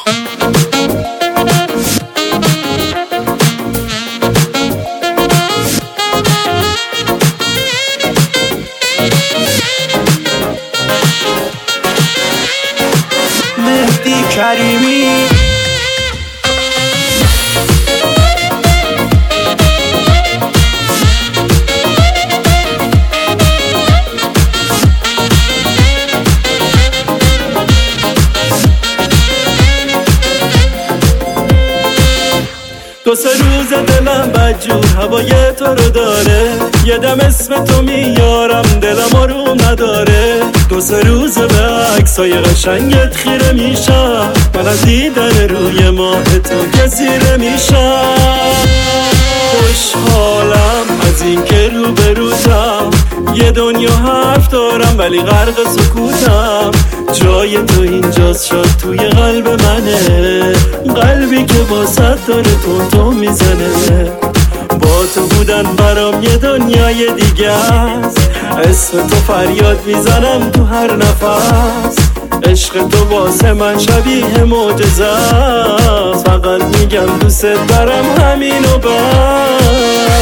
مهدی کریمی دو سه روز دلم بدجور هوای تو رو داره، یه دم اسم تو میارم دلم آروم نداره. دو سه روز به عکسای قشنگت خیره میشم، من از دیدن روی ماه تو گزیره میشم. خوشحالم از این که روبروتم، یه دنیا حرف دارم ولی غرق سکوتم. جای تو اینجاست شاد توی قلب منه، قلبی که واسط داره تون میزنه. با تو بودن برام یه دنیای دیگه است، اسم تو فریاد میزنم تو هر نفس. عشق تو واسه من شبیه معجزه است، فقط میگم دوست دارم همینو بس.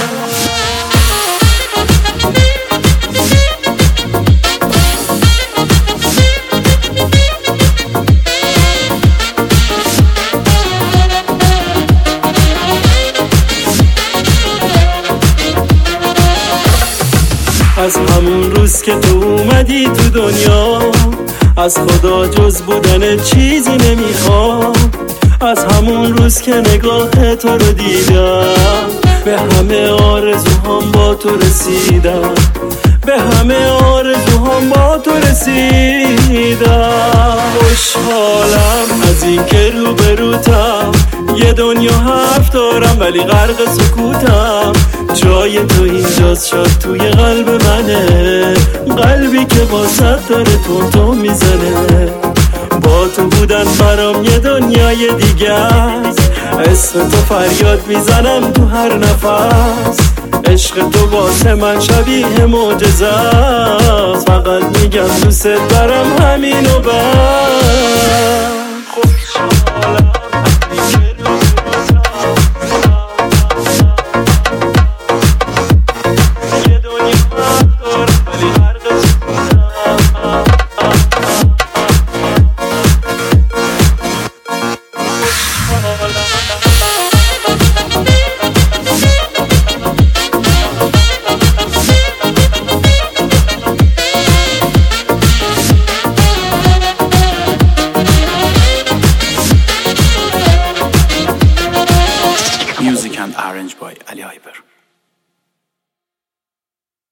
از همون روز که تو اومدی تو دنیا، از خدا جز بودن چیزی نمیخوام. از همون روز که نگاه تو رو دیدم، به همه آرزوهام با تو رسیدم. به همه آرزوهام با تو رسیدم. خوشحالم از این که روبروتم، یه دنیا حرف دارم ولی غرق سکوتم. جای تو اینجاست شاد توی قلب منه، قلبی که واسط داره تون میزنه. با تو بودن برام یه دنیای دیگه است، اسم تو فریاد میزنم تو هر نفس. عشق تو واسه من شبیه معجزه است، فقط میگم دوست دارم همینو بس. خوشحالم Music and arranged by Ali Hyper.